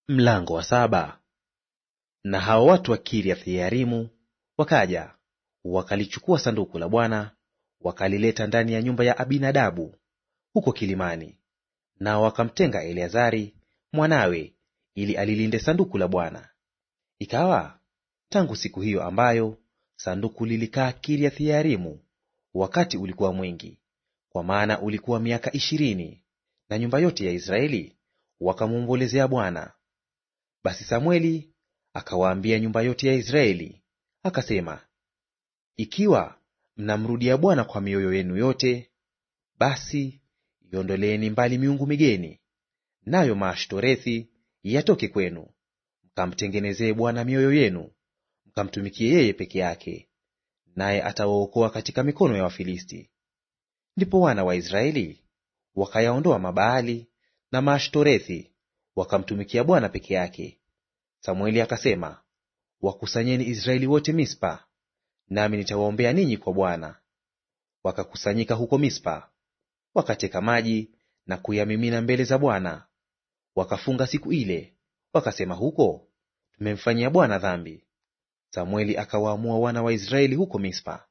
Mlango wa 7. Na hao watu wa Kiriath-Yearimu wakaja wakalichukua sanduku la Bwana, wakalileta ndani ya nyumba ya Abinadabu huko kilimani, nao wakamtenga Eleazari mwanawe ili alilinde sanduku la Bwana. Ikawa tangu siku hiyo ambayo sanduku lilikaa Kiriath-Yearimu, wakati ulikuwa mwingi, kwa maana ulikuwa miaka 20, na nyumba yote ya Israeli wakamwombolezea Bwana. Basi Samweli akawaambia nyumba yote ya Israeli, akasema, ikiwa mnamrudia Bwana kwa mioyo yenu yote, basi iondoleeni mbali miungu migeni, nayo Maashtorethi yatoke kwenu, mkamtengenezee Bwana mioyo yenu, mkamtumikie yeye peke yake, naye atawaokoa katika mikono ya Wafilisti. Ndipo wana wa Israeli wakayaondoa Mabaali na Maashtorethi, wakamtumikia Bwana peke yake. Samweli akasema, wakusanyeni Israeli wote Mispa, nami nitawaombea ninyi kwa Bwana. Wakakusanyika huko Mispa, wakateka maji na kuyamimina mbele za Bwana. Wakafunga siku ile, wakasema huko, tumemfanyia Bwana dhambi. Samweli akawaamua wana wa Israeli huko Mispa.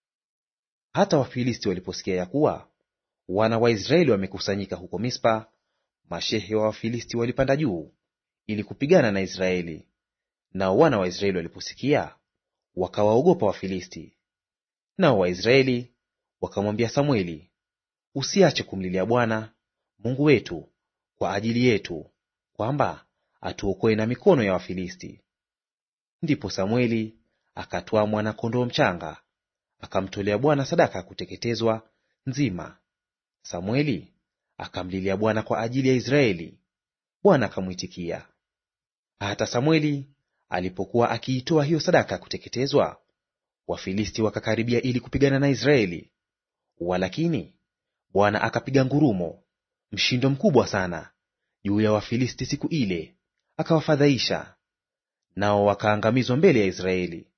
Hata Wafilisti waliposikia ya kuwa wana wa Israeli wamekusanyika huko Mispa, mashehe wa Wafilisti walipanda juu ili kupigana na Israeli. Nao wana wa Israeli waliposikia, wakawaogopa Wafilisti. Nao Waisraeli wakamwambia Samweli, usiache kumlilia Bwana Mungu wetu kwa ajili yetu, kwamba atuokoe na mikono ya Wafilisti. Ndipo Samweli akatwaa mwana-kondoo mchanga, akamtolea Bwana sadaka ya kuteketezwa nzima. Samweli akamlilia Bwana kwa ajili ya Israeli, Bwana akamwitikia. Hata Samweli alipokuwa akiitoa hiyo sadaka ya kuteketezwa, Wafilisti wakakaribia ili kupigana na Israeli. Walakini Bwana akapiga ngurumo, mshindo mkubwa sana, juu ya Wafilisti siku ile, akawafadhaisha, nao wakaangamizwa mbele ya Israeli.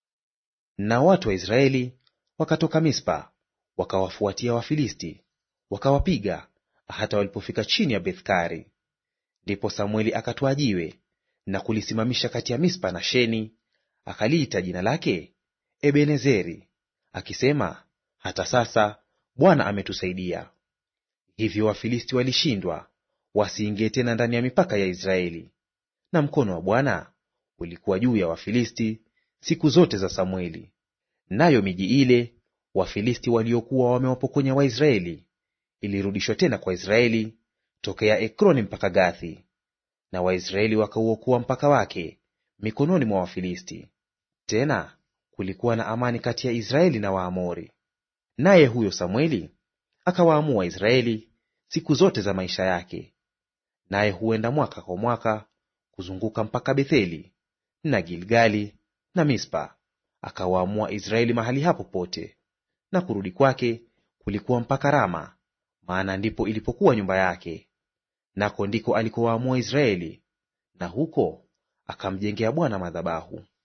Nao watu wa Israeli wakatoka Mispa, wakawafuatia Wafilisti, wakawapiga hata walipofika chini ya Bethkari. Ndipo Samweli akatwaa jiwe na kulisimamisha kati ya Mispa na Sheni, akaliita jina lake Ebenezeri, akisema, hata sasa Bwana ametusaidia. Hivyo Wafilisti walishindwa, wasiingie tena ndani ya mipaka ya Israeli. Na mkono wa Bwana ulikuwa juu ya Wafilisti siku zote za Samweli. Nayo miji ile Wafilisti waliokuwa wamewapokonya Waisraeli ilirudishwa tena kwa Israeli tokea Ekroni mpaka Gathi, na Waisraeli wakauokoa mpaka wake mikononi mwa Wafilisti. Tena kulikuwa na amani kati ya Israeli na Waamori. Naye huyo Samweli akawaamua Waisraeli siku zote za maisha yake. Naye huenda mwaka kwa mwaka kuzunguka mpaka Betheli na Gilgali na Mispa, akawaamua Israeli mahali hapo pote. Na kurudi kwake kulikuwa mpaka Rama, maana ndipo ilipokuwa nyumba yake. Nako ndiko alikowaamua Israeli, na huko akamjengea Bwana madhabahu.